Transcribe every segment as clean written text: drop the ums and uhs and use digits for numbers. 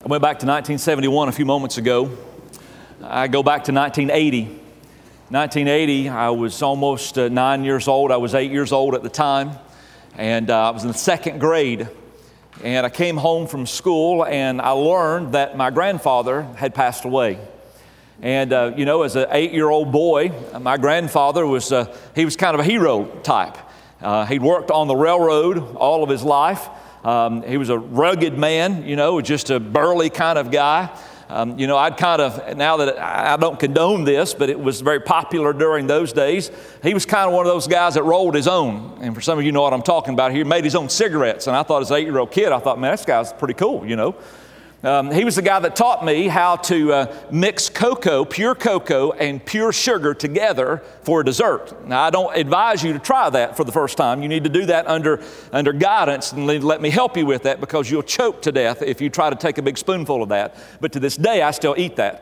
I went back to 1971 a few moments ago. I go back to 1980. 1980, I was almost 9 years old. I was 8 years old at the time, and I was in the second grade. And I came home from school, and I learned that my grandfather had passed away. And, as an 8-year-old boy, my grandfather he was kind of a hero type. He'd worked on the railroad all of his life. He was a rugged man, just a burly kind of guy. Now that I don't condone this, but it was very popular during those days. He was kind of one of those guys that rolled his own. And for some of you know what I'm talking about here, made his own cigarettes. And I thought as an 8-year-old kid, man, this guy's pretty cool, He was the guy that taught me how to mix pure cocoa and pure sugar together for a dessert. Now, I don't advise you to try that for the first time. You need to do that under guidance, and let me help you with that, because you'll choke to death if you try to take a big spoonful of that. But to this day, I still eat that.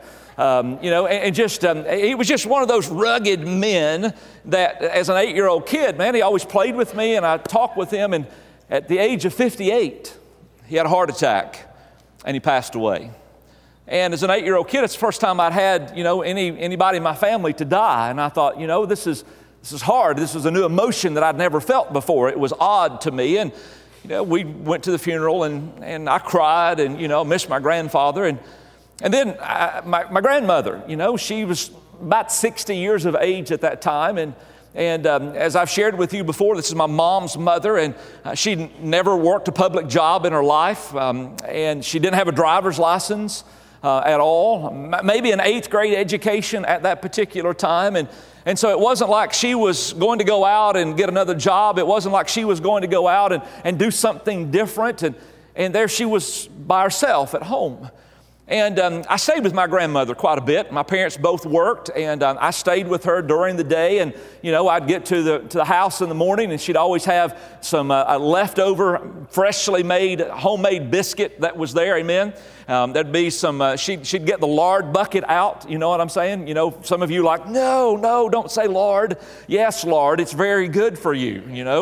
He was just one of those rugged men that, as an 8-year-old kid, man, he always played with me, and I talked with him. And at the age of 58, he had a heart attack. And he passed away. And as an 8-year-old kid, it's the first time I'd had, anybody in my family to die. And I thought, this is hard. This was a new emotion that I'd never felt before. It was odd to me. And, we went to the funeral, and I cried, and, missed my grandfather. And then my grandmother, she was about 60 years of age at that time. And as I've shared with you before, this is my mom's mother, and she never worked a public job in her life, and she didn't have a driver's license at all, maybe an 8th grade education at that particular time. And so it wasn't like she was going to go out and get another job. It wasn't like she was going to go out and do something different. And there she was by herself at home. And I stayed with my grandmother quite a bit. My parents both worked, and I stayed with her during the day. And, I'd get to the house in the morning, and she'd always have some leftover, freshly made, homemade biscuit that was there, amen? There'd be some, she'd get the lard bucket out, you know what I'm saying? Some of you like, no, don't say lard. Yes, lard, it's very good for you,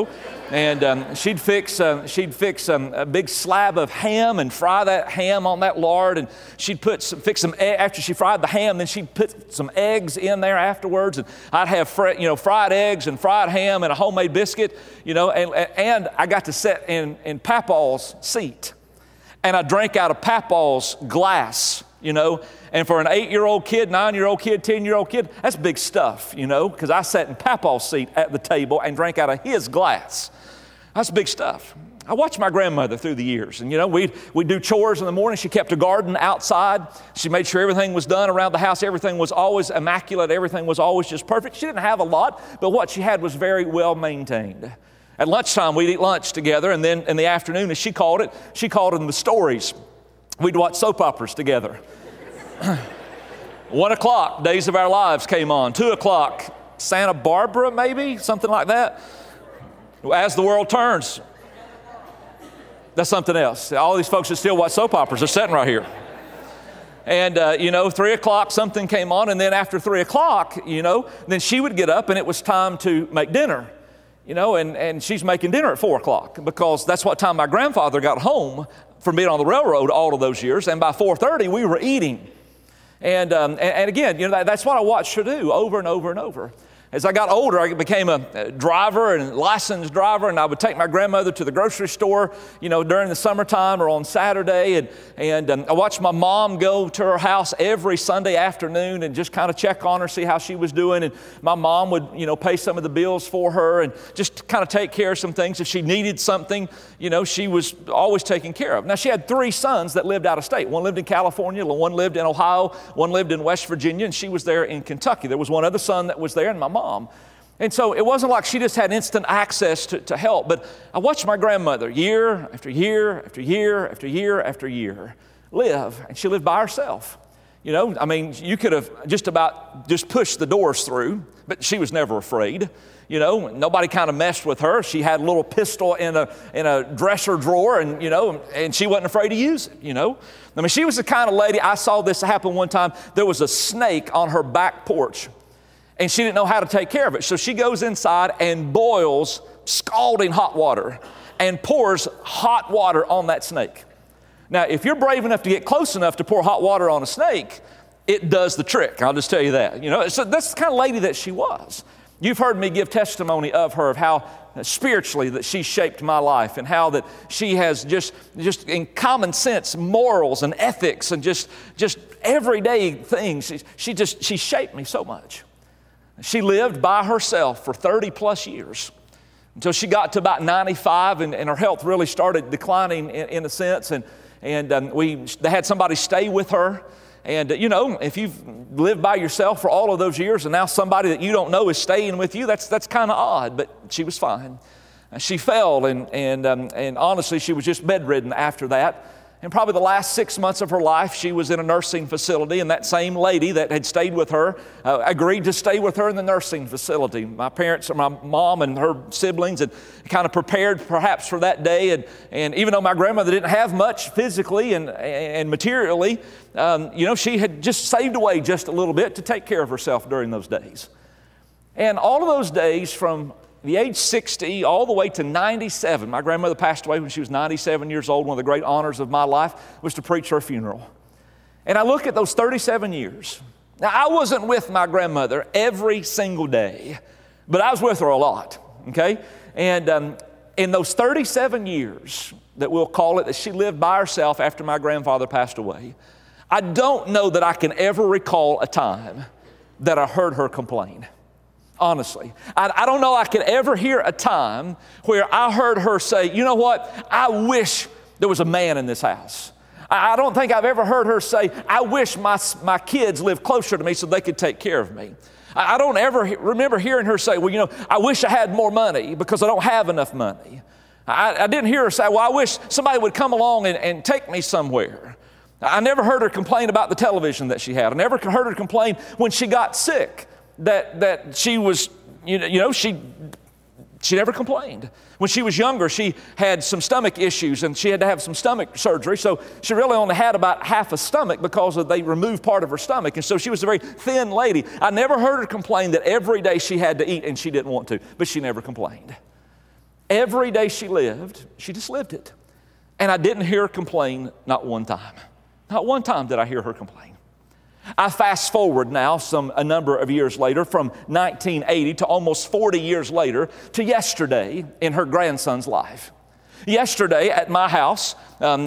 And she'd fix a big slab of ham and fry that ham on that lard, and she'd fix some egg. After she fried the ham, then she'd put some eggs in there afterwards, and I'd have fried eggs and fried ham and a homemade biscuit, and I got to sit in Papaw's seat, and I drank out of Papaw's glass, and for an 8-year-old kid, 9-year-old kid, 10-year-old kid, that's big stuff, because I sat in Papaw's seat at the table and drank out of his glass. That's big stuff. I watched my grandmother through the years, and we'd do chores in the morning. She kept a garden outside. She made sure everything was done around the house. Everything was always immaculate. Everything was always just perfect. She didn't have a lot, but what she had was very well maintained. At lunchtime, we'd eat lunch together, and then in the afternoon, as she called them the stories. We'd watch soap operas together. 1 o'clock, Days of Our Lives came on. 2 o'clock, Santa Barbara, maybe, something like that. As the World Turns. That's something else. All these folks that still watch soap operas are sitting right here. And, 3 o'clock, something came on. And then after 3 o'clock, then she would get up and it was time to make dinner. And she's making dinner at 4 o'clock because that's what time my grandfather got home from being on the railroad all of those years. And by 4:30, we were eating. And again, that's what I watched her do over and over and over. As I got older, I became a driver and licensed driver, and I would take my grandmother to the grocery store, during the summertime or on Saturday. And I watched my mom go to her house every Sunday afternoon and just kind of check on her, see how she was doing. And my mom would, pay some of the bills for her and just kind of take care of some things. If she needed something, she was always taken care of. Now, she had 3 sons that lived out of state. One lived in California, one lived in Ohio, one lived in West Virginia, and she was there in Kentucky. There was one other son that was there, and my mom. And so it wasn't like she just had instant access to help, but I watched my grandmother year after year after year after year after year live, and she lived by herself. You could have just pushed the doors through, but she was never afraid. Nobody kind of messed with her. She had a little pistol in a dresser drawer, and she wasn't afraid to use it. She was the kind of lady. I saw this happen one time. There was a snake on her back porch, and she didn't know how to take care of it. So she goes inside and boils scalding hot water and pours hot water on that snake. Now, if you're brave enough to get close enough to pour hot water on a snake, it does the trick. I'll just tell you that. So that's the kind of lady that she was. You've heard me give testimony of her, of how spiritually that she shaped my life, and how that she has just in common sense, morals and ethics and just everyday things. She shaped me so much. She lived by herself for 30 plus years until she got to about 95, and her health really started declining in a sense. And they had somebody stay with her. And if you've lived by yourself for all of those years and now somebody that you don't know is staying with you, that's kind of odd, but she was fine. She fell, and honestly, she was just bedridden after that. And probably the last 6 months of her life, she was in a nursing facility, and that same lady that had stayed with her agreed to stay with her in the nursing facility. My parents, or my mom and her siblings, had kind of prepared perhaps for that day. And even though my grandmother didn't have much physically and materially, she had just saved away just a little bit to take care of herself during those days. And all of those days from the age 60 all the way to 97. My grandmother passed away when she was 97 years old. One of the great honors of my life was to preach her funeral. And I look at those 37 years. Now, I wasn't with my grandmother every single day, but I was with her a lot, okay? And in those 37 years that we'll call it, that she lived by herself after my grandfather passed away, I don't know that I can ever recall a time that I heard her complain. Honestly, I don't know I could ever hear a time where I heard her say, you know what, I wish there was a man in this house. I don't think I've ever heard her say, I wish my kids lived closer to me so they could take care of me. I don't ever remember hearing her say, well, I wish I had more money because I don't have enough money. I didn't hear her say, well, I wish somebody would come along and take me somewhere. I never heard her complain about the television that she had. I never heard her complain when she got sick. That she was, she never complained. When she was younger, she had some stomach issues and she had to have some stomach surgery. So she really only had about half a stomach because they removed part of her stomach. And so she was a very thin lady. I never heard her complain that every day she had to eat and she didn't want to, but she never complained. Every day she lived, she just lived it. And I didn't hear her complain not one time. Not one time did I hear her complain. I fast forward now a number of years later, from 1980 to almost 40 years later, to yesterday in her grandson's life. Yesterday at my house,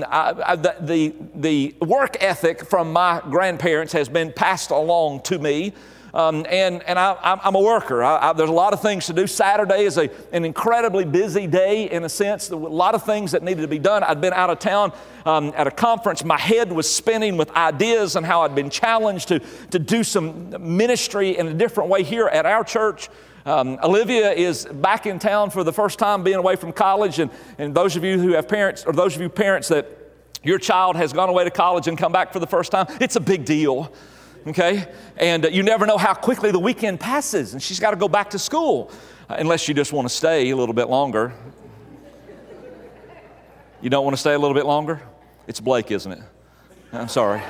the work ethic from my grandparents has been passed along to me. I'm a worker. There's a lot of things to do. Saturday is an incredibly busy day in a sense. There were a lot of things that needed to be done. I'd been out of town at a conference. My head was spinning with ideas and how I'd been challenged to do some ministry in a different way here at our church. Olivia is back in town for the first time being away from college. And those of you who have parents, or those of you parents that your child has gone away to college and come back for the first time, it's a big deal. Okay? And you never know how quickly the weekend passes, and she's got to go back to school, unless you just want to stay a little bit longer. You don't want to stay a little bit longer? It's Blake, isn't it? I'm sorry.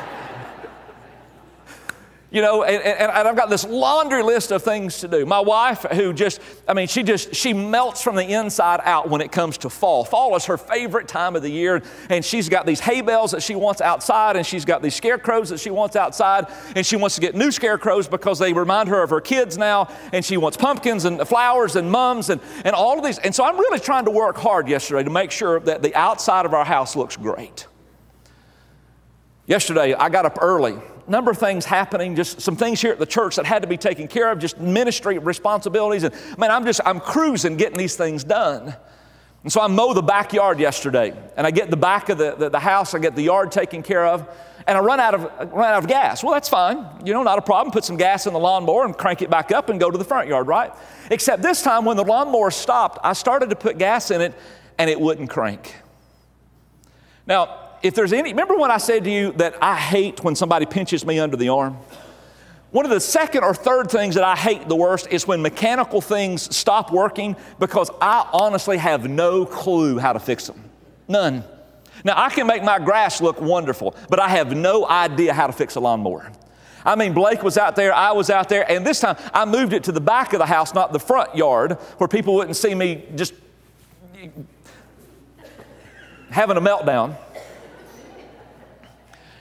And I've got this laundry list of things to do. My wife, who she melts from the inside out when it comes to fall. Fall is her favorite time of the year, and she's got these hay bales that she wants outside, and she's got these scarecrows that she wants outside, and she wants to get new scarecrows because they remind her of her kids now, and she wants pumpkins and flowers and mums and all of these. And so I'm really trying to work hard yesterday to make sure that the outside of our house looks great. Yesterday, I got up early. Number of things happening, just some things here at the church that had to be taken care of, just ministry responsibilities. And I'm cruising getting these things done. And so I mow the backyard yesterday, and I get the back of the house, I get the yard taken care of, and I run out of gas. Well, that's fine, not a problem. Put some gas in the lawnmower and crank it back up and go to the front yard, right? Except this time when the lawnmower stopped, I started to put gas in it, and it wouldn't crank. Now, remember when I said to you that I hate when somebody pinches me under the arm? One of the second or third things that I hate the worst is when mechanical things stop working because I honestly have no clue how to fix them. None. Now, I can make my grass look wonderful, but I have no idea how to fix a lawnmower. Blake was out there, I was out there, and this time I moved it to the back of the house, not the front yard, where people wouldn't see me just having a meltdown.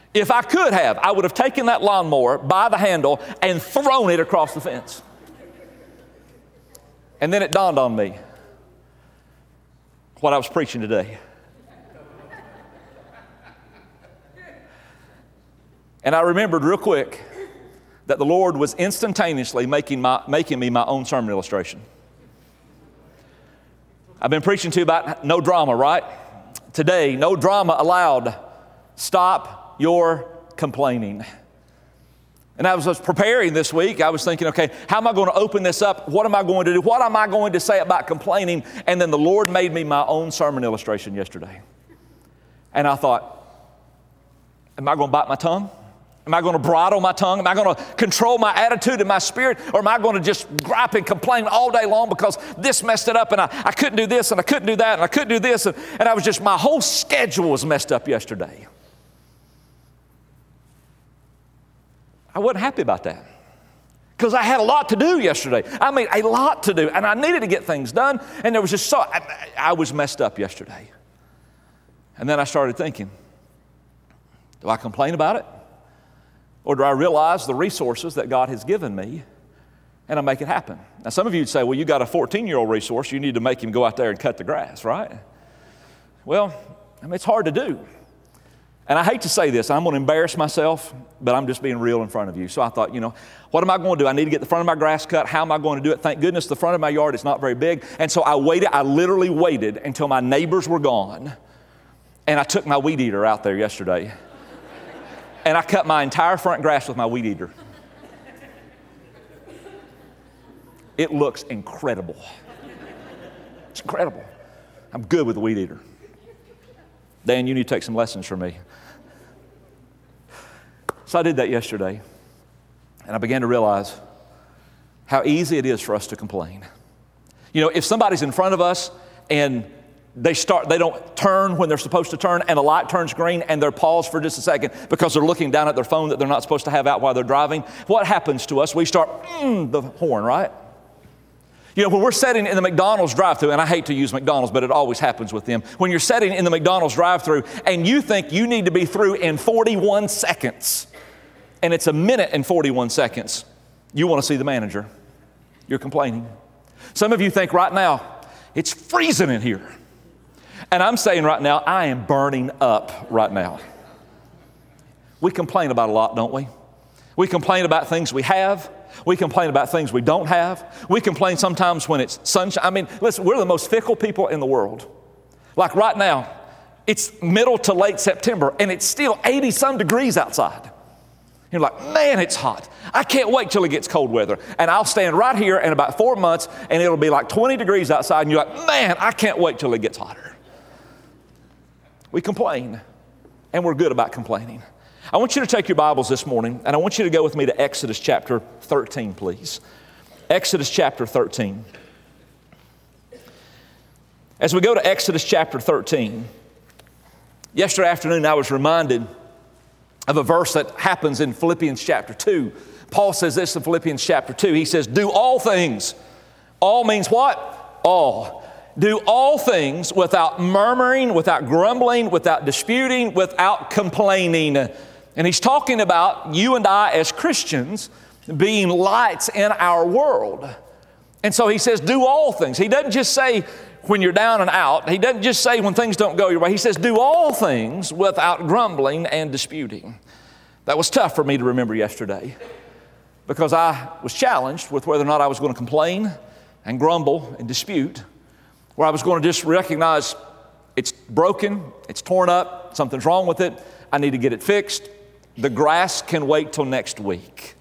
If I could have, I would have taken that lawnmower by the handle and thrown it across the fence. And then it dawned on me what I was preaching today. And I remembered real quick that the Lord was instantaneously making me my own sermon illustration. I've been preaching to you about no drama, right? Today, no drama allowed. Stop your complaining. And as I was preparing this week, I was thinking, okay, how am I going to open this up? What am I going to do? What am I going to say about complaining? And then the Lord made me my own sermon illustration yesterday. And I thought, am I going to bite my tongue? Am I going to bridle my tongue? Am I going to control my attitude and my spirit? Or am I going to just gripe and complain all day long because this messed it up and I couldn't do this and I couldn't do that and I couldn't do this and I was just, my whole schedule was messed up yesterday. I wasn't happy about that because I had a lot to do yesterday. I mean, a lot to do, and I needed to get things done, and there was just I was messed up yesterday. And then I started thinking, do I complain about it? Or do I realize the resources that God has given me and I make it happen? Now, some of you would say, well, you got a 14-year-old resource. You need to make him go out there and cut the grass, right? Well, I mean, it's hard to do. And I hate to say this, I'm going to embarrass myself, but I'm just being real in front of you. So I thought, what am I going to do? I need to get the front of my grass cut. How am I going to do it? Thank goodness the front of my yard is not very big. And so I literally waited until my neighbors were gone. And I took my weed eater out there yesterday. And I cut my entire front grass with my weed eater. It looks incredible. It's incredible. I'm good with the weed eater. Dan, you need to take some lessons from me. So I did that yesterday, and I began to realize how easy it is for us to complain. If somebody's in front of us and they don't turn when they're supposed to turn, and a light turns green, and they're paused for just a second because they're looking down at their phone that they're not supposed to have out while they're driving, what happens to us? We start, the horn, right? When we're sitting in the McDonald's drive-thru, and I hate to use McDonald's, but it always happens with them. When you're sitting in the McDonald's drive-thru and you think you need to be through in 41 seconds, and it's a minute and 41 seconds, you want to see the manager. You're complaining. Some of you think right now, it's freezing in here. And I'm saying right now, I am burning up right now. We complain about a lot, don't we? We complain about things we have. We complain about things we don't have. We complain sometimes when it's sunshine. I mean, listen, we're the most fickle people in the world. Like right now, it's middle to late September, and it's still 80-some degrees outside. You're like, man, it's hot. I can't wait till it gets cold weather. And I'll stand right here in about 4 months, and it'll be like 20 degrees outside, and you're like, man, I can't wait till it gets hotter. We complain, and we're good about complaining. I want you to take your Bibles this morning, and I want you to go with me to Exodus chapter 13, please. Exodus chapter 13. As we go to Exodus chapter 13, yesterday afternoon I was reminded of a verse that happens in Philippians chapter 2. Paul says this in Philippians chapter 2. He says, do all things. All means what? All. Do all things without murmuring, without grumbling, without disputing, without complaining. And he's talking about you and I as Christians being lights in our world. And so he says, do all things. He doesn't just say when you're down and out. He doesn't just say when things don't go your way. He says, do all things without grumbling and disputing. That was tough for me to remember yesterday because I was challenged with whether or not I was going to complain and grumble and dispute, where I was going to just recognize it's broken, it's torn up, something's wrong with it, I need to get it fixed. The grass can wait till next week.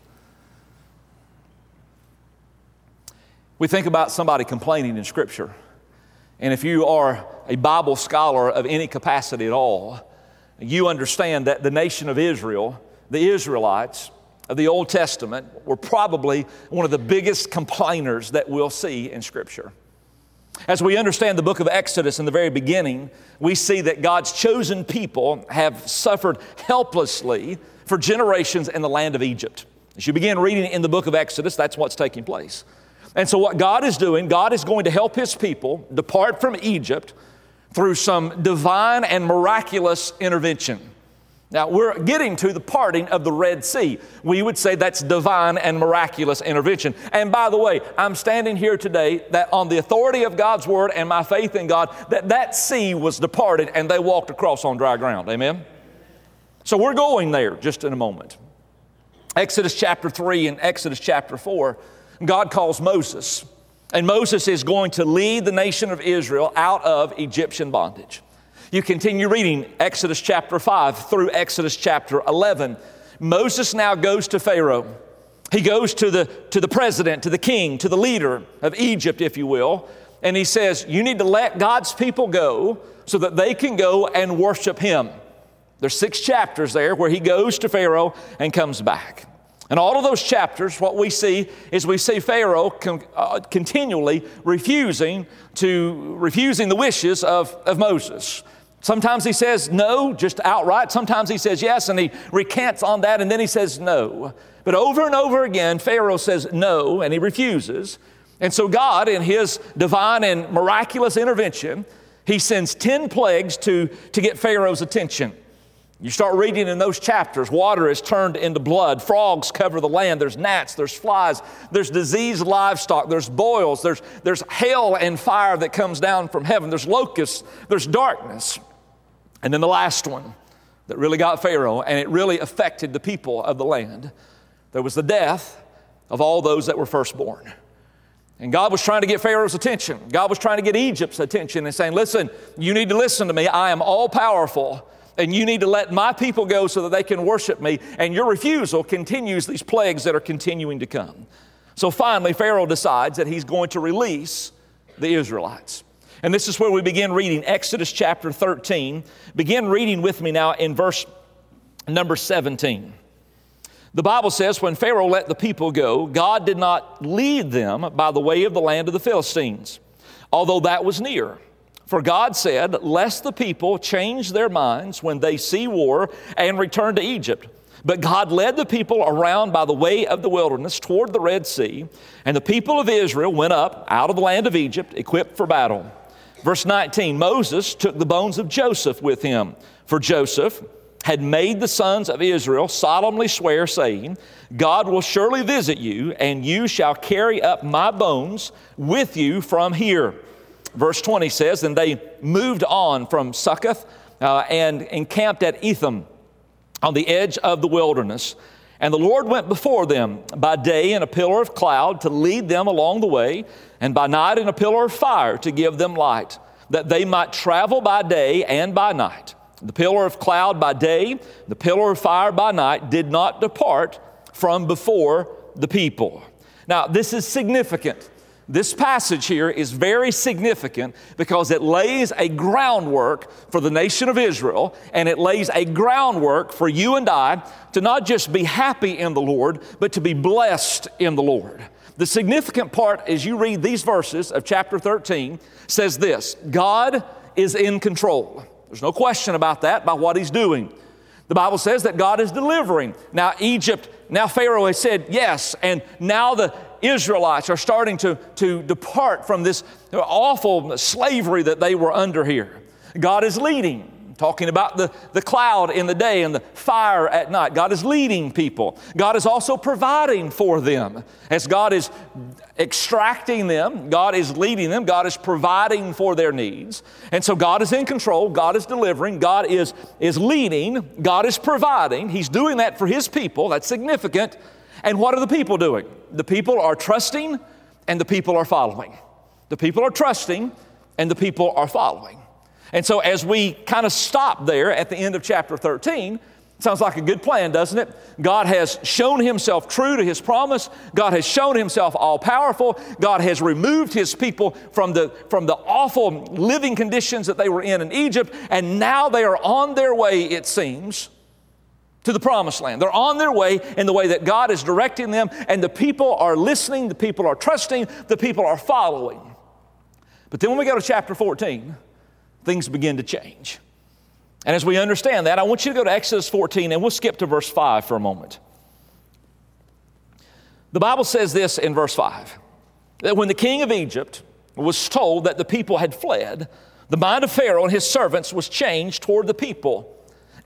We think about somebody complaining in Scripture. And if you are a Bible scholar of any capacity at all, you understand that the nation of Israel, the Israelites of the Old Testament, were probably one of the biggest complainers that we'll see in Scripture. As we understand the book of Exodus in the very beginning, we see that God's chosen people have suffered helplessly for generations in the land of Egypt. As you begin reading in the book of Exodus, that's what's taking place. And so what God is doing, God is going to help His people depart from Egypt through some divine and miraculous intervention. Now, we're getting to the parting of the Red Sea. We would say that's divine and miraculous intervention. And by the way, I'm standing here today that on the authority of God's Word and my faith in God, that sea was departed and they walked across on dry ground. Amen? So we're going there just in a moment. Exodus chapter 3 and Exodus chapter 4, God calls Moses. And Moses is going to lead the nation of Israel out of Egyptian bondage. You continue reading Exodus chapter 5 through Exodus chapter 11. Moses now goes to Pharaoh. He goes to the president, to the king, to the leader of Egypt, if you will, and he says, you need to let God's people go so that they can go and worship Him. There's 6 chapters there where he goes to Pharaoh and comes back. And all of those chapters, what we see is we see Pharaoh continually refusing the wishes of Moses. Sometimes he says no, just outright. Sometimes he says yes, and he recants on that, and then he says no. But over and over again, Pharaoh says no, and he refuses. And so God, in His divine and miraculous intervention, He sends 10 plagues to get Pharaoh's attention. You start reading in those chapters, water is turned into blood, frogs cover the land, there's gnats, there's flies, there's diseased livestock, there's boils, there's hail and fire that comes down from heaven, there's locusts, there's darkness. And then the last one that really got Pharaoh, and it really affected the people of the land, there was the death of all those that were firstborn. And God was trying to get Pharaoh's attention. God was trying to get Egypt's attention and saying, listen, you need to listen to me. I am all powerful, and you need to let my people go so that they can worship me. And your refusal continues these plagues that are continuing to come. So finally, Pharaoh decides that he's going to release the Israelites. And this is where we begin reading Exodus chapter 13. Begin reading with me now in verse number 17. The Bible says, when Pharaoh let the people go, God did not lead them by the way of the land of the Philistines, although that was near. For God said, lest the people change their minds when they see war and return to Egypt. But God led the people around by the way of the wilderness toward the Red Sea, and the people of Israel went up out of the land of Egypt, equipped for battle. Verse 19, Moses took the bones of Joseph with him, for Joseph had made the sons of Israel solemnly swear, saying, God will surely visit you, and you shall carry up my bones with you from here. Verse 20 says, and they moved on from Succoth and encamped at Etham on the edge of the wilderness. And the Lord went before them by day in a pillar of cloud to lead them along the way, and by night in a pillar of fire to give them light, that they might travel by day and by night. The pillar of cloud by day, the pillar of fire by night did not depart from before the people. Now, this is significant. This passage here is very significant because it lays a groundwork for the nation of Israel, and it lays a groundwork for you and I to not just be happy in the Lord, but to be blessed in the Lord. The significant part as you read these verses of chapter 13 says this: God is in control. There's no question about that by what He's doing. The Bible says that God is delivering. Now Pharaoh has said yes, and now the Israelites are starting to depart from this awful slavery that they were under here. God is leading, talking about the cloud in the day and the fire at night. God is leading people. God is also providing for them. As God is extracting them, God is leading them, God is providing for their needs. And so God is in control, God is delivering, God is leading, God is providing. He's doing that for His people. That's significant. And what are the people doing? The people are trusting and the people are following. The people are trusting and the people are following. And so as we kind of stop there at the end of chapter 13, sounds like a good plan, doesn't it? God has shown Himself true to His promise. God has shown Himself all-powerful. God has removed His people from the awful living conditions that they were in Egypt. And now they are on their way, it seems, to the promised land. They're on their way in the way that God is directing them, and the people are listening, the people are trusting, the people are following. But then when we go to chapter 14, things begin to change. And as we understand that, I want you to go to Exodus 14, and we'll skip to verse 5 for a moment. The Bible says this in verse 5, that when the king of Egypt was told that the people had fled, the mind of Pharaoh and his servants was changed toward the people.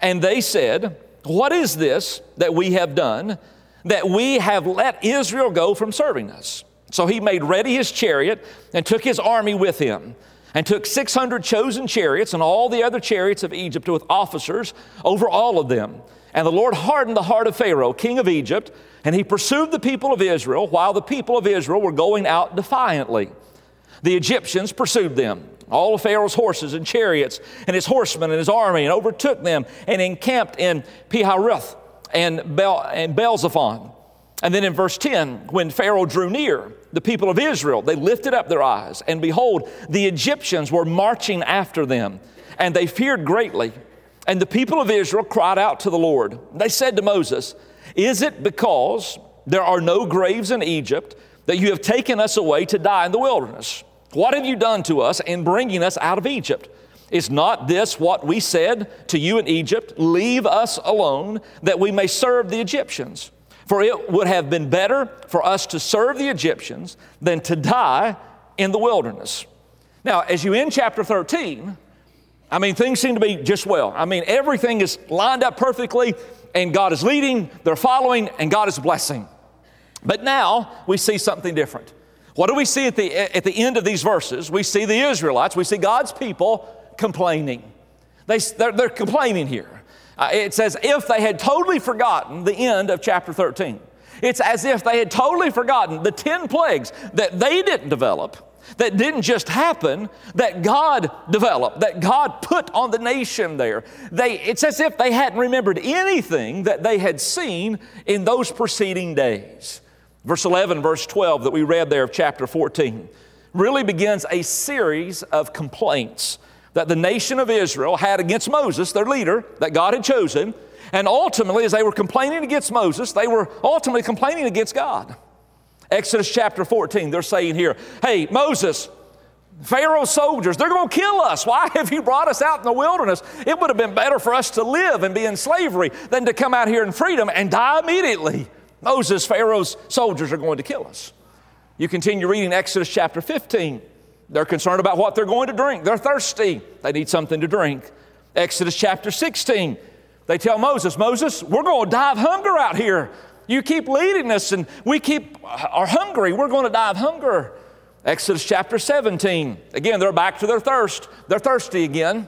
And they said, what is this that we have done, that we have let Israel go from serving us? So he made ready his chariot and took his army with him, and took 600 chosen chariots and all the other chariots of Egypt with officers over all of them. And the Lord hardened the heart of Pharaoh, king of Egypt, and he pursued the people of Israel while the people of Israel were going out defiantly. The Egyptians pursued them, all of Pharaoh's horses and chariots and his horsemen and his army, and overtook them and encamped in Pihahiroth and Baal-zephon. And then in verse 10, when Pharaoh drew near, the people of Israel, they lifted up their eyes, and behold, the Egyptians were marching after them, and they feared greatly. And the people of Israel cried out to the Lord. They said to Moses, is it because there are no graves in Egypt that you have taken us away to die in the wilderness? What have you done to us in bringing us out of Egypt? Is not this what we said to you in Egypt? Leave us alone, that we may serve the Egyptians. For it would have been better for us to serve the Egyptians than to die in the wilderness. Now, as you end chapter 13, things seem to be just well. Everything is lined up perfectly, and God is leading, they're following, and God is blessing. But now we see something different. What do we see at the end of these verses? We see the Israelites, we see God's people complaining. They're complaining here. It says, if they had totally forgotten the end of chapter 13. It's as if they had totally forgotten the 10 plagues that they didn't develop, that didn't just happen, that God developed, that God put on the nation there. It's as if they hadn't remembered anything that they had seen in those preceding days. Verse 11, verse 12 that we read there of chapter 14 really begins a series of complaints that the nation of Israel had against Moses, their leader, that God had chosen. And ultimately, as they were complaining against Moses, they were ultimately complaining against God. Exodus chapter 14, they're saying here, hey, Moses, Pharaoh's soldiers, they're going to kill us. Why have you brought us out in the wilderness? It would have been better for us to live and be in slavery than to come out here in freedom and die immediately. Moses, Pharaoh's soldiers are going to kill us. You continue reading Exodus chapter 15. They're concerned about what they're going to drink. They're thirsty. They need something to drink. Exodus chapter 16, they tell Moses, we're going to die of hunger out here. You keep leading us and we are hungry. We're going to die of hunger. Exodus chapter 17, again, they're back to their thirst. They're thirsty again.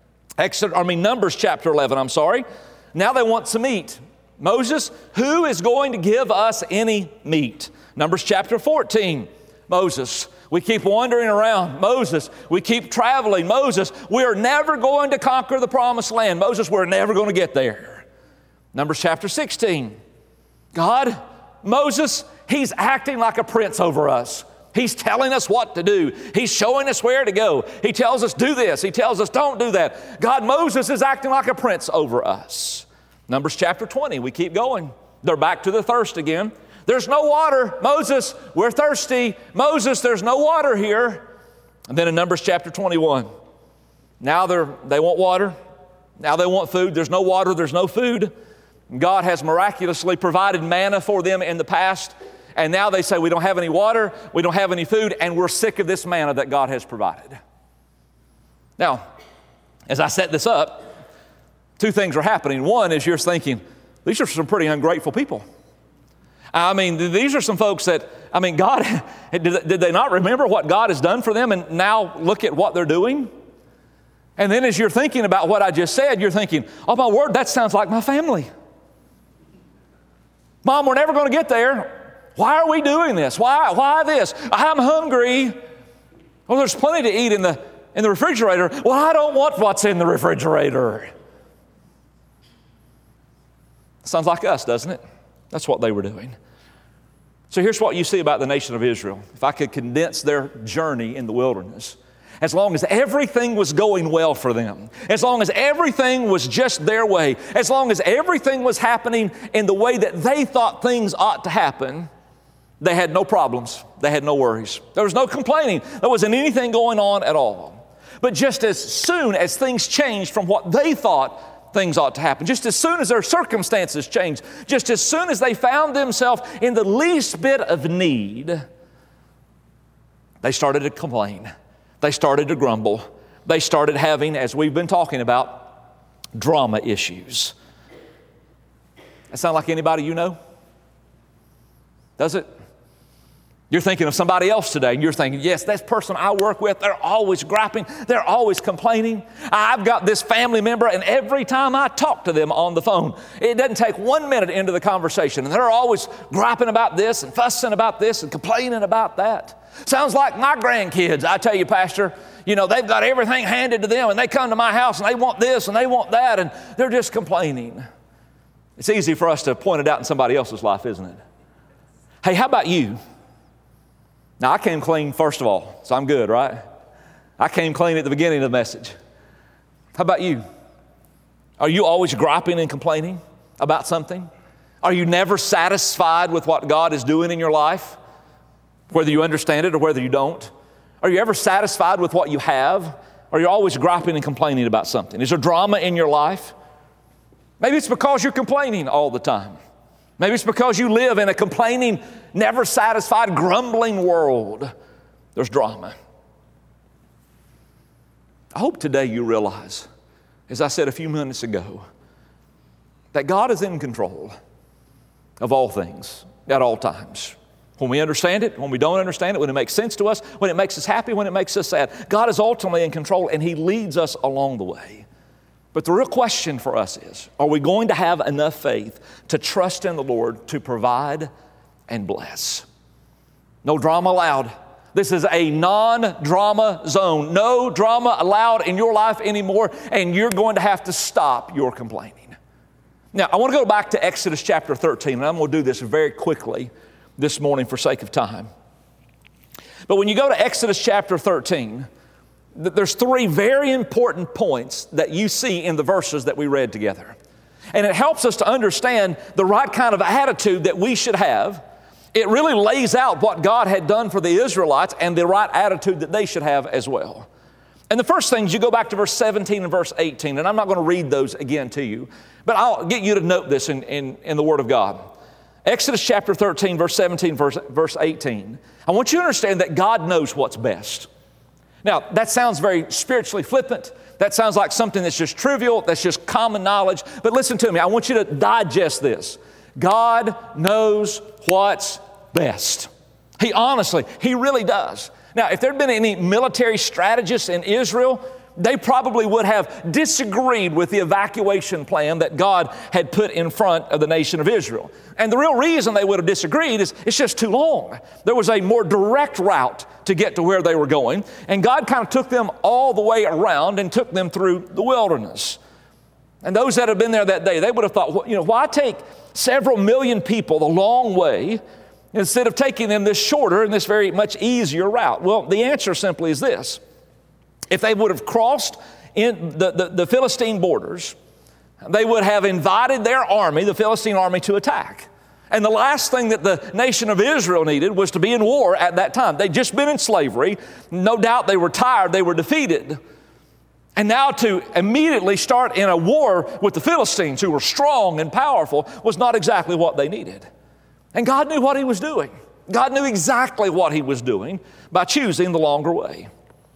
Numbers chapter 11, Now they want some meat. Moses, who is going to give us any meat? Numbers chapter 14, Moses, we keep wandering around. Moses, we keep traveling. Moses, we are never going to conquer the promised land. Moses, we're never going to get there. Numbers chapter 16. God, Moses, he's acting like a prince over us. He's telling us what to do. He's showing us where to go. He tells us do this. He tells us don't do that. God, Moses is acting like a prince over us. Numbers chapter 20, we keep going. They're back to the thirst again. There's no water. Moses, we're thirsty. Moses, there's no water here. And then in Numbers chapter 21, now they want water. Now they want food. There's no water. There's no food. God has miraculously provided manna for them in the past. And now they say, we don't have any water. We don't have any food. And we're sick of this manna that God has provided. Now, as I set this up, two things are happening. One is you're thinking, these are some pretty ungrateful people. These are some folks that, God, did they not remember what God has done for them and now look at what they're doing? And then as you're thinking about what I just said, you're thinking, oh my word, that sounds like my family. Mom, we're never going to get there. Why are we doing this? Why this? I'm hungry. Well, there's plenty to eat in the refrigerator. Well, I don't want what's in the refrigerator. Sounds like us, doesn't it? That's what they were doing. So here's what you see about the nation of Israel. If I could condense their journey in the wilderness, as long as everything was going well for them, as long as everything was just their way, as long as everything was happening in the way that they thought things ought to happen, they had no problems. They had no worries. There was no complaining. There wasn't anything going on at all. But just as soon as things changed from what they thought things ought to happen, just as soon as their circumstances changed, just as soon as they found themselves in the least bit of need, they started to complain. They started to grumble. They started having, as we've been talking about, drama issues. That sound like anybody you know? Does it? You're thinking of somebody else today, and you're thinking, yes, that person I work with, they're always griping, they're always complaining. I've got this family member, and every time I talk to them on the phone, it doesn't take 1 minute into the conversation, and they're always griping about this and fussing about this and complaining about that. Sounds like my grandkids. I tell you, Pastor, they've got everything handed to them, and they come to my house, and they want this, and they want that, and they're just complaining. It's easy for us to point it out in somebody else's life, isn't it? Hey, how about you? Now, I came clean, first of all, so I'm good, right? I came clean at the beginning of the message. How about you? Are you always griping and complaining about something? Are you never satisfied with what God is doing in your life, whether you understand it or whether you don't? Are you ever satisfied with what you have? Or are you always griping and complaining about something? Is there drama in your life? Maybe it's because you're complaining all the time. Maybe it's because you live in a complaining, never satisfied, grumbling world. There's drama. I hope today you realize, as I said a few minutes ago, that God is in control of all things at all times. When we understand it, when we don't understand it, when it makes sense to us, when it makes us happy, when it makes us sad. God is ultimately in control, and He leads us along the way. But the real question for us is, are we going to have enough faith to trust in the Lord to provide and bless? No drama allowed. This is a non-drama zone. No drama allowed in your life anymore, and you're going to have to stop your complaining. Now, I want to go back to Exodus chapter 13, and I'm going to do this very quickly this morning for sake of time. But when you go to Exodus chapter 13, there's three very important points that you see in the verses that we read together. And it helps us to understand the right kind of attitude that we should have. It really lays out what God had done for the Israelites and the right attitude that they should have as well. And the first thing is you go back to verse 17 and verse 18, and I'm not going to read those again to you, but I'll get you to note this in the Word of God. Exodus chapter 13, verse 17, verse 18. I want you to understand that God knows what's best. Now, that sounds very spiritually flippant. That sounds like something that's just trivial, that's just common knowledge. But listen to me, I want you to digest this. God knows what's best. He really does. Now, if there had been any military strategists in Israel, they probably would have disagreed with the evacuation plan that God had put in front of the nation of Israel. And the real reason they would have disagreed is it's just too long. There was a more direct route to get to where they were going, and God kind of took them all the way around and took them through the wilderness. And those that had been there that day, they would have thought, well, why take several million people the long way instead of taking them this shorter and this very much easier route? Well, the answer simply is this. If they would have crossed in the Philistine borders, they would have invited their army, the Philistine army, to attack. And the last thing that the nation of Israel needed was to be in war at that time. They'd just been in slavery. No doubt they were tired. They were defeated. And now to immediately start in a war with the Philistines, who were strong and powerful, was not exactly what they needed. And God knew what He was doing. God knew exactly what He was doing by choosing the longer way.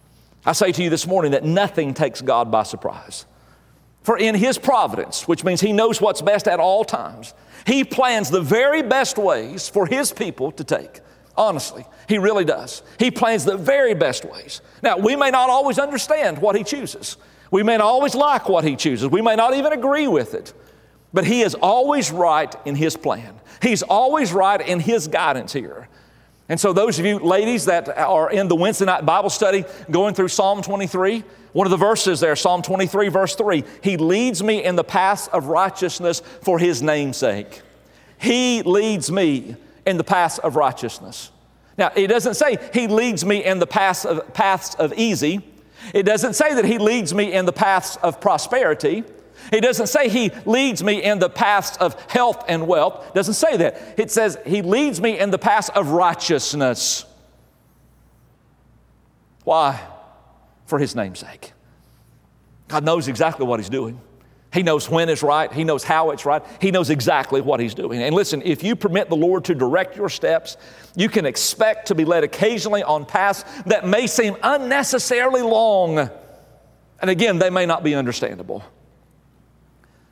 I say to you this morning that nothing takes God by surprise. For in His providence, which means He knows what's best at all times, He plans the very best ways for His people to take. Honestly, He really does. He plans the very best ways. Now, we may not always understand what He chooses. We may not always like what He chooses. We may not even agree with it. But He is always right in His plan. He's always right in His guidance here. And so those of you ladies that are in the Wednesday night Bible study going through Psalm 23, one of the verses there, Psalm 23, verse 3, He leads me in the paths of righteousness for His name's sake. He leads me in the paths of righteousness. Now, it doesn't say He leads me in the paths of easy. It doesn't say that He leads me in the paths of prosperity. It doesn't say He leads me in the paths of health and wealth. It doesn't say that. It says He leads me in the paths of righteousness. Why? For His name's sake. God knows exactly what He's doing. He knows when it's right. He knows how it's right. He knows exactly what He's doing. And listen, if you permit the Lord to direct your steps, you can expect to be led occasionally on paths that may seem unnecessarily long. And again, they may not be understandable.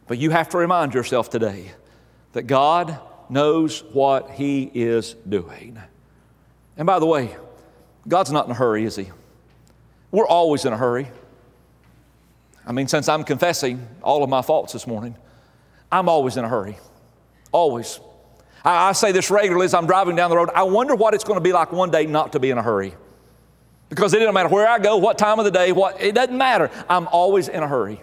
But you have to remind yourself today that God knows what He is doing. And by the way, God's not in a hurry, is He? We're always in a hurry. I mean, since I'm confessing all of my faults this morning, I'm always in a hurry. Always. I say this regularly as I'm driving down the road. I wonder what it's going to be like one day not to be in a hurry. Because it doesn't matter where I go, what time of the day, it doesn't matter. I'm always in a hurry.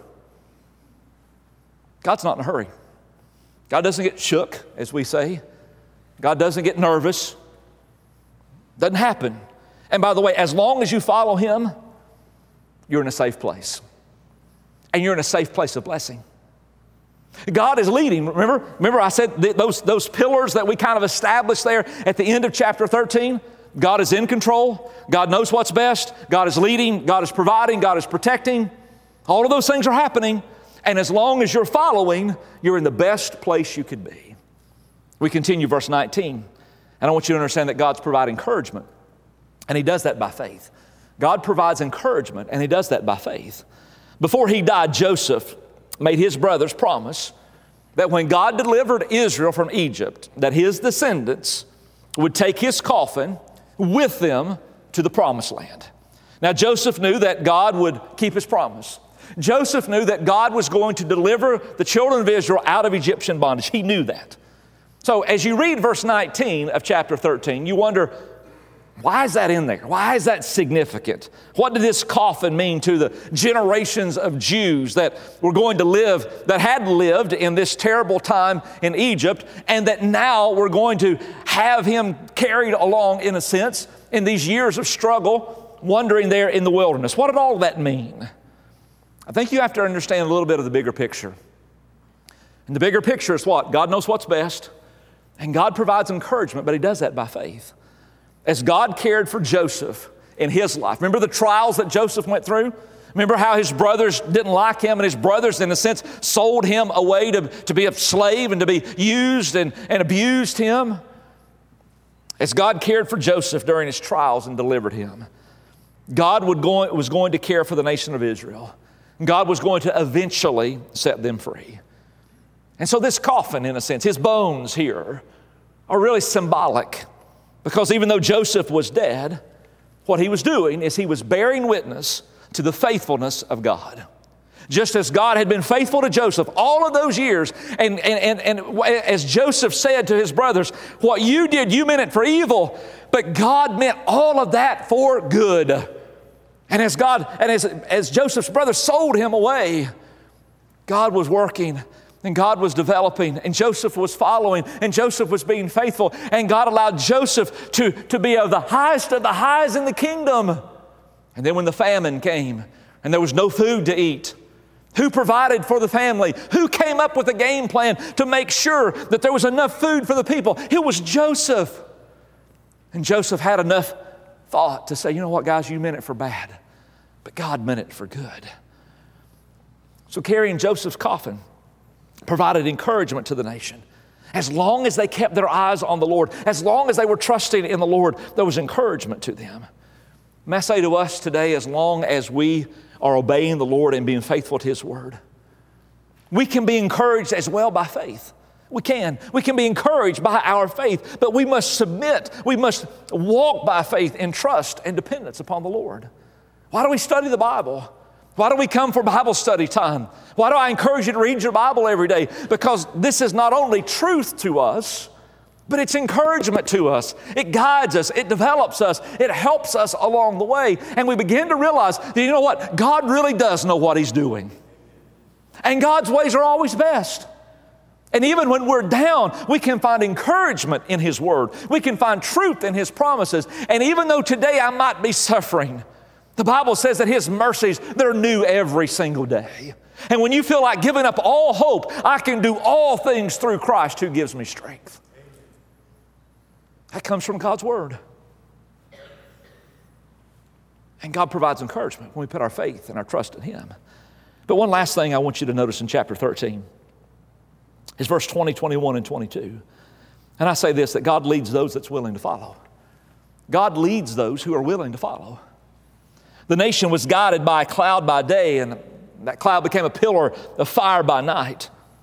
God's not in a hurry. God doesn't get shook, as we say. God doesn't get nervous. Doesn't happen. And by the way, as long as you follow Him, you're in a safe place. And you're in a safe place of blessing. God is leading. Remember I said those pillars that we kind of established there at the end of chapter 13? God is in control. God knows what's best. God is leading. God is providing. God is protecting. All of those things are happening. And as long as you're following, you're in the best place you could be. We continue verse 19. And I want you to understand that God's providing encouragement. And He does that by faith. God provides encouragement, and He does that by faith. Before he died, Joseph made his brothers promise that when God delivered Israel from Egypt, that his descendants would take his coffin with them to the promised land. Now, Joseph knew that God would keep His promise. Joseph knew that God was going to deliver the children of Israel out of Egyptian bondage. He knew that. So as you read verse 19 of chapter 13, you wonder, why is that in there? Why is that significant? What did this coffin mean to the generations of Jews that were going to live, that had lived in this terrible time in Egypt, and that now we're going to have him carried along, in a sense, in these years of struggle, wandering there in the wilderness? What did all that mean? I think you have to understand a little bit of the bigger picture. And the bigger picture is what? God knows what's best, and God provides encouragement, but He does that by faith. As God cared for Joseph in his life. Remember the trials that Joseph went through? Remember how his brothers didn't like him, and his brothers, in a sense, sold him away to be a slave and to be used and abused him? As God cared for Joseph during his trials and delivered him, God was going to care for the nation of Israel. God was going to eventually set them free. And so this coffin, in a sense, his bones here are really symbolic. Because even though Joseph was dead, what he was doing is he was bearing witness to the faithfulness of God. Just as God had been faithful to Joseph all of those years, and as Joseph said to his brothers, what you did, you meant it for evil, but God meant all of that for good. And as Joseph's brothers sold him away, God was working, and God was developing, and Joseph was following, and Joseph was being faithful, and God allowed Joseph to be of the highest of the highs in the kingdom. And then when the famine came, and there was no food to eat, who provided for the family? Who came up with a game plan to make sure that there was enough food for the people? It was Joseph. And Joseph had enough thought to say, you know what, guys, you meant it for bad, but God meant it for good. So carrying Joseph's coffin provided encouragement to the nation. As long as they kept their eyes on the Lord, as long as they were trusting in the Lord, there was encouragement to them. May I say to us today, as long as we are obeying the Lord and being faithful to His Word, we can be encouraged as well by faith. We can. We can be encouraged by our faith, but we must submit. We must walk by faith in trust and dependence upon the Lord. Why do we study the Bible? Why do we come for Bible study time? Why do I encourage you to read your Bible every day? Because this is not only truth to us, but it's encouragement to us. It guides us. It develops us. It helps us along the way. And we begin to realize that, you know what? God really does know what He's doing. And God's ways are always best. And even when we're down, we can find encouragement in His Word. We can find truth in His promises. And even though today I might be suffering, the Bible says that His mercies, they're new every single day. And when you feel like giving up all hope, I can do all things through Christ who gives me strength. That comes from God's Word. And God provides encouragement when we put our faith and our trust in Him. But one last thing I want you to notice in chapter 13 is verse 20, 21, and 22. And I say this, that God leads those that's willing to follow. God leads those who are willing to follow. The nation was guided by a cloud by day, and that cloud became a pillar of fire by night.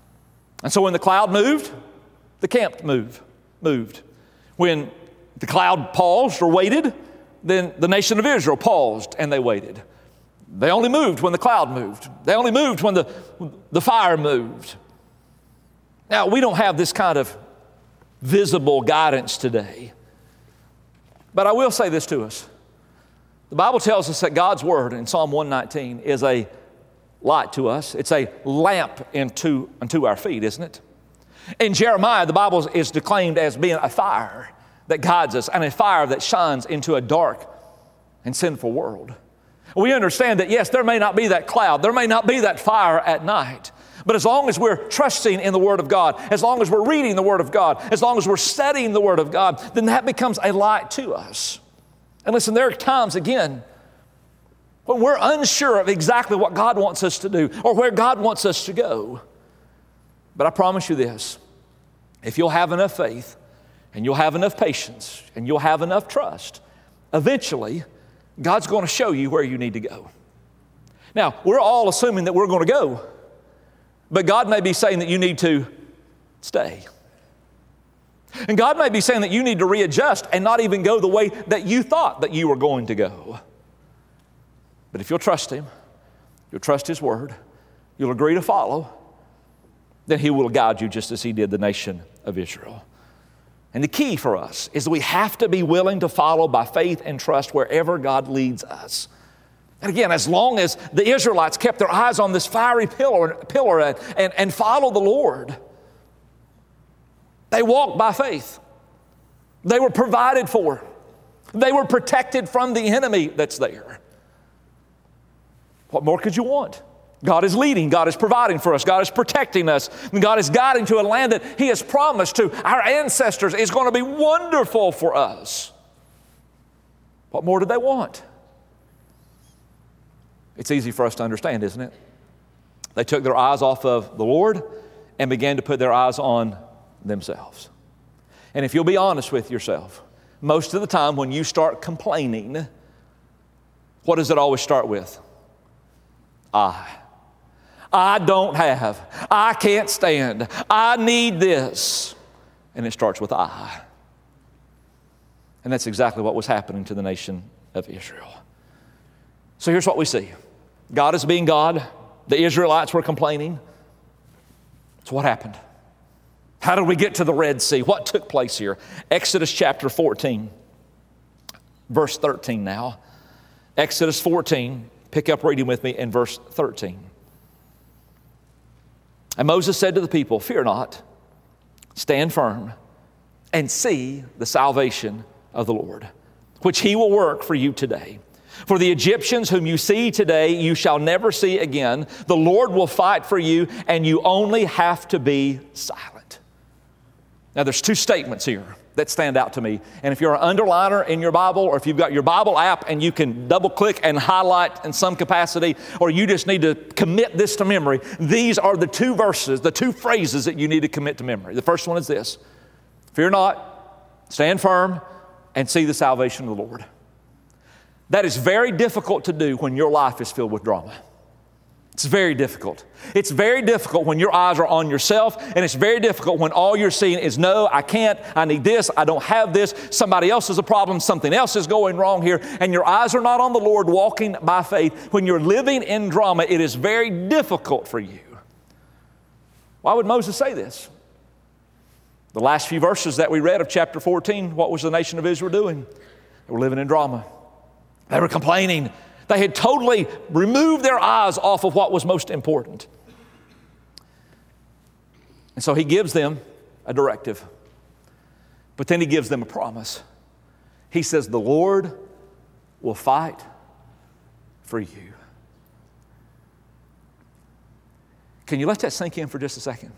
And so when the cloud moved, the camp moved. When the cloud paused or waited, then the nation of Israel paused and they waited. They only moved when the cloud moved. They only moved when the fire moved. Now, we don't have this kind of visible guidance today. But I will say this to us. The Bible tells us that God's Word in Psalm 119 is a light to us. It's a lamp unto our feet, isn't it? In Jeremiah, the Bible is declaimed as being a fire that guides us and a fire that shines into a dark and sinful world. We understand that, yes, there may not be that cloud, there may not be that fire at night, but as long as we're trusting in the Word of God, as long as we're reading the Word of God, as long as we're studying the Word of God, then that becomes a light to us. And listen, there are times, again, when we're unsure of exactly what God wants us to do or where God wants us to go. But I promise you this, if you'll have enough faith and you'll have enough patience and you'll have enough trust, eventually God's going to show you where you need to go. Now, we're all assuming that we're going to go, but God may be saying that you need to stay. And God may be saying that you need to readjust and not even go the way that you thought that you were going to go. But if you'll trust Him, you'll trust His Word, you'll agree to follow, then He will guide you just as He did the nation of Israel. And the key for us is that we have to be willing to follow by faith and trust wherever God leads us. And again, as long as the Israelites kept their eyes on this fiery pillar and followed the Lord, they walked by faith. They were provided for. They were protected from the enemy that's there. What more could you want? God is leading, God is providing for us, God is protecting us, and God is guiding to a land that He has promised to our ancestors is going to be wonderful for us. What more do they want? It's easy for us to understand, isn't it? They took their eyes off of the Lord and began to put their eyes on themselves. And if you'll be honest with yourself, most of the time when you start complaining, what does it always start with? I don't have. I can't stand. I need this. And it starts with I. And that's exactly what was happening to the nation of Israel. So here's what we see. God is being God. The Israelites were complaining. So what happened? How did we get to the Red Sea? What took place here? Exodus chapter 14, verse 13 now. Exodus 14, pick up reading with me in verse 13. And Moses said to the people, "Fear not, stand firm, and see the salvation of the Lord, which He will work for you today. For the Egyptians whom you see today, you shall never see again. The Lord will fight for you, and you only have to be silent." Now there's two statements here that stand out to me. And if you're an underliner in your Bible, or if you've got your Bible app and you can double click and highlight in some capacity, or you just need to commit this to memory, these are the two verses, the two phrases that you need to commit to memory. The first one is this: fear not, stand firm, and see the salvation of the Lord. That is very difficult to do when your life is filled with drama. It's very difficult. It's very difficult when your eyes are on yourself, and it's very difficult when all you're seeing is, no, I can't, I need this, I don't have this, somebody else has a problem, something else is going wrong here, and your eyes are not on the Lord walking by faith. When you're living in drama, it is very difficult for you. Why would Moses say this? The last few verses that we read of chapter 14, what was the nation of Israel doing? They were living in drama. They were complaining. They had totally removed their eyes off of what was most important. And so He gives them a directive. But then He gives them a promise. He says, the Lord will fight for you. Can you let that sink in for just a second?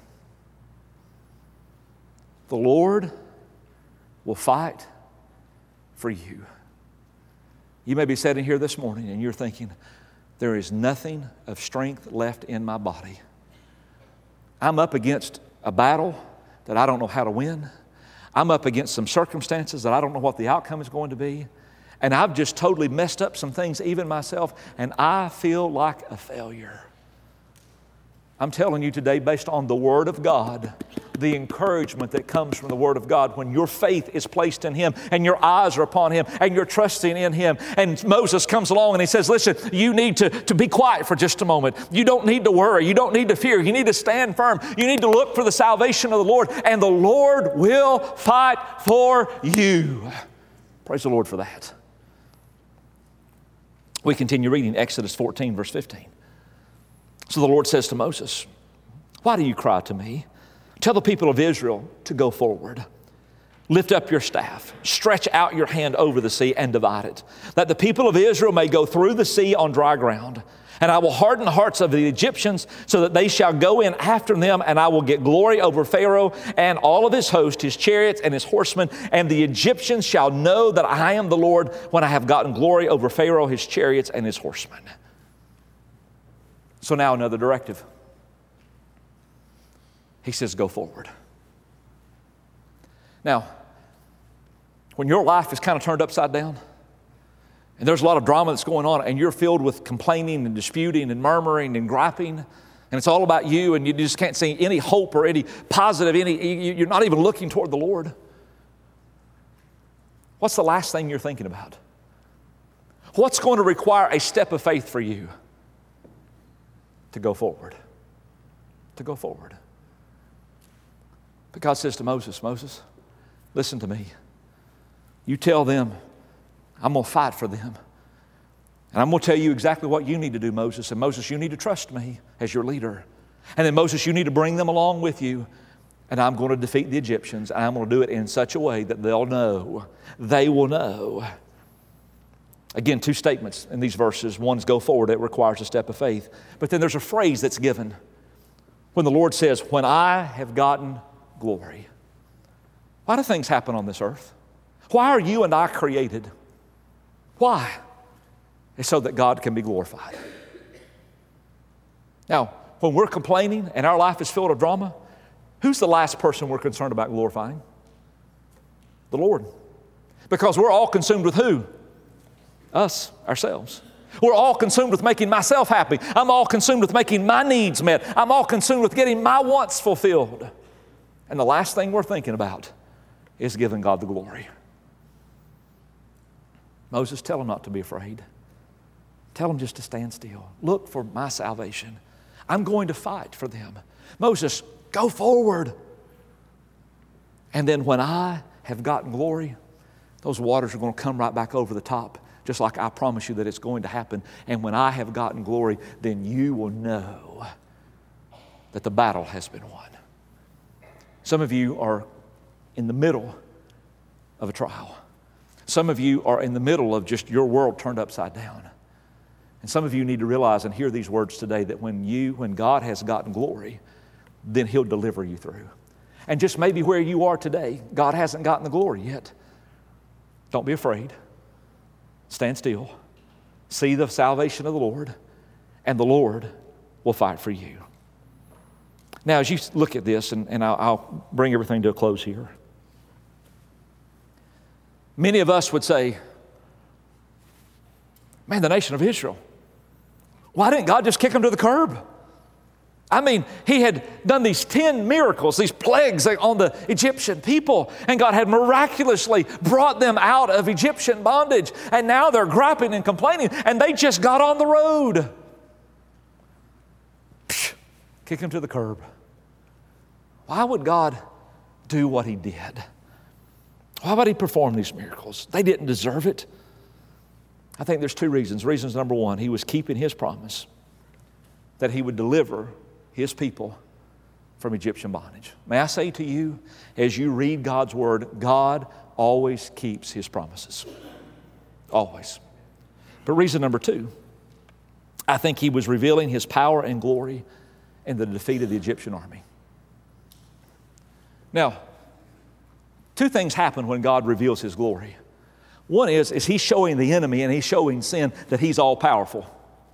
The Lord will fight for you. You may be sitting here this morning and you're thinking, there is nothing of strength left in my body. I'm up against a battle that I don't know how to win. I'm up against some circumstances that I don't know what the outcome is going to be. And I've just totally messed up some things, even myself, and I feel like a failure. I'm telling you today, based on the Word of God, the encouragement that comes from the Word of God when your faith is placed in Him and your eyes are upon Him and you're trusting in Him. And Moses comes along and he says, listen, you need to be quiet for just a moment. You don't need to worry. You don't need to fear. You need to stand firm. You need to look for the salvation of the Lord, and the Lord will fight for you. Praise the Lord for that. We continue reading Exodus 14, verse 15. So the Lord says to Moses, why do you cry to me? Tell the people of Israel to go forward. Lift up your staff, stretch out your hand over the sea and divide it, that the people of Israel may go through the sea on dry ground. And I will harden the hearts of the Egyptians so that they shall go in after them, and I will get glory over Pharaoh and all of his host, his chariots and his horsemen. And the Egyptians shall know that I am the Lord when I have gotten glory over Pharaoh, his chariots, and his horsemen. So now another directive. He says, go forward. Now, when your life is kind of turned upside down, and there's a lot of drama that's going on, and you're filled with complaining and disputing and murmuring and griping, and it's all about you, and you just can't see any hope or any positive, you're not even looking toward the Lord. What's the last thing you're thinking about? What's going to require a step of faith for you? To go forward. To go forward. But God says to Moses, Moses, listen to me. You tell them, I'm going to fight for them. And I'm going to tell you exactly what you need to do, Moses. And Moses, you need to trust me as your leader. And then Moses, you need to bring them along with you. And I'm going to defeat the Egyptians. And I'm going to do it in such a way that they'll know. They will know. Again, two statements in these verses. One is go forward. It requires a step of faith. But then there's a phrase that's given when the Lord says, when I have gotten glory. Why do things happen on this earth? Why are you and I created? Why? It's so that God can be glorified. Now, when we're complaining and our life is filled with drama, who's the last person we're concerned about glorifying? The Lord. Because we're all consumed with who? Us, ourselves. We're all consumed with making myself happy. I'm all consumed with making my needs met. I'm all consumed with getting my wants fulfilled. And the last thing we're thinking about is giving God the glory. Moses, tell them not to be afraid. Tell them just to stand still. Look for my salvation. I'm going to fight for them. Moses, go forward. And then when I have gotten glory, those waters are going to come right back over the top, just like I promise you that it's going to happen. And when I have gotten glory, then you will know that the battle has been won. Some of you are in the middle of a trial. Some of you are in the middle of just your world turned upside down. And some of you need to realize and hear these words today that when God has gotten glory, then He'll deliver you through. And just maybe where you are today, God hasn't gotten the glory yet. Don't be afraid. Stand still. See the salvation of the Lord, and the Lord will fight for you. Now, as you look at this, and I'll bring everything to a close here. Many of us would say, man, the nation of Israel, why didn't God just kick them to the curb? I mean, He had done these 10 miracles, these plagues on the Egyptian people, and God had miraculously brought them out of Egyptian bondage, and now they're griping and complaining, and they just got on the road. Kick them to the curb. Why would God do what He did? Why would He perform these miracles? They didn't deserve it. I think there's two reasons. Reasons number one, He was keeping His promise that He would deliver His people from Egyptian bondage. May I say to you, as you read God's Word, God always keeps His promises. Always. But reason number two, I think He was revealing His power and glory in the defeat of the Egyptian army. Now, two things happen when God reveals His glory. One is He's showing the enemy and He's showing sin that He's all-powerful.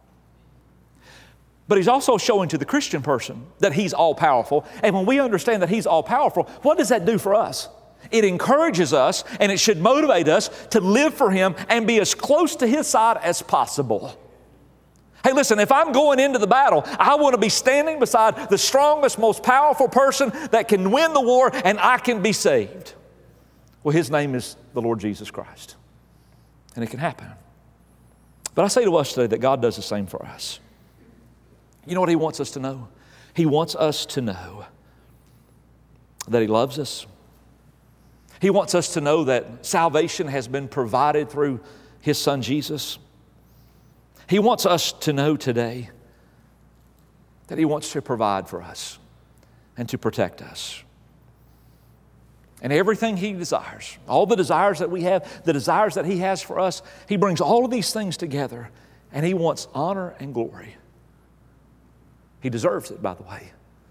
But He's also showing to the Christian person that He's all-powerful. And when we understand that He's all-powerful, what does that do for us? It encourages us, and it should motivate us to live for Him and be as close to His side as possible. Hey, listen, if I'm going into the battle, I want to be standing beside the strongest, most powerful person that can win the war, and I can be saved. Well, His name is the Lord Jesus Christ. And it can happen. But I say to us today that God does the same for us. You know what He wants us to know? He wants us to know that He loves us. He wants us to know that salvation has been provided through His Son Jesus. He wants us to know today that He wants to provide for us and to protect us. And everything He desires, all the desires that we have, the desires that He has for us, He brings all of these things together, and He wants honor and glory. He deserves it, by the way.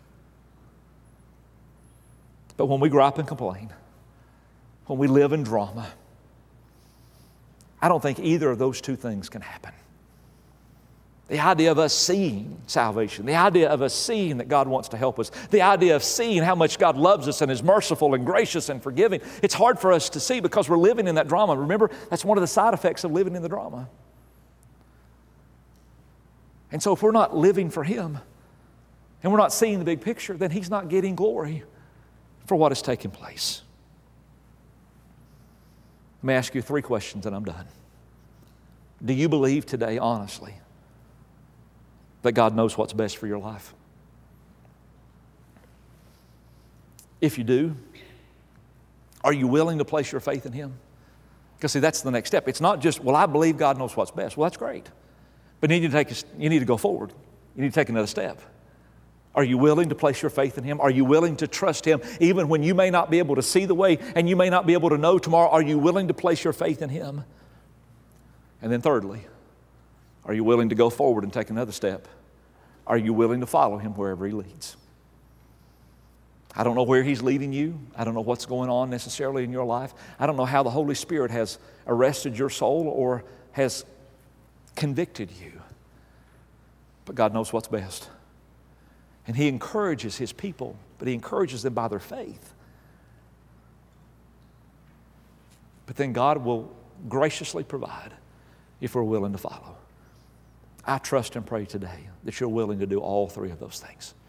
But when we gripe and complain, when we live in drama, I don't think either of those two things can happen. The idea of us seeing salvation, the idea of us seeing that God wants to help us, the idea of seeing how much God loves us and is merciful and gracious and forgiving, it's hard for us to see because we're living in that drama. Remember, that's one of the side effects of living in the drama. And so if we're not living for Him and we're not seeing the big picture, then He's not getting glory for what has taken place. Let me ask you 3 questions and I'm done. Do you believe today, honestly, that God knows what's best for your life? If you do, are you willing to place your faith in Him? Because see, that's the next step. It's not just, well, I believe God knows what's best. Well, that's great. But you need to go forward. You need to take another step. Are you willing to place your faith in Him? Are you willing to trust Him even when you may not be able to see the way and you may not be able to know tomorrow? Are you willing to place your faith in Him? And then thirdly, are you willing to go forward and take another step? Are you willing to follow Him wherever He leads? I don't know where He's leading you. I don't know what's going on necessarily in your life. I don't know how the Holy Spirit has arrested your soul or has convicted you. But God knows what's best. And He encourages His people, but He encourages them by their faith. But then God will graciously provide if we're willing to follow. I trust and pray today that you're willing to do all 3 of those things.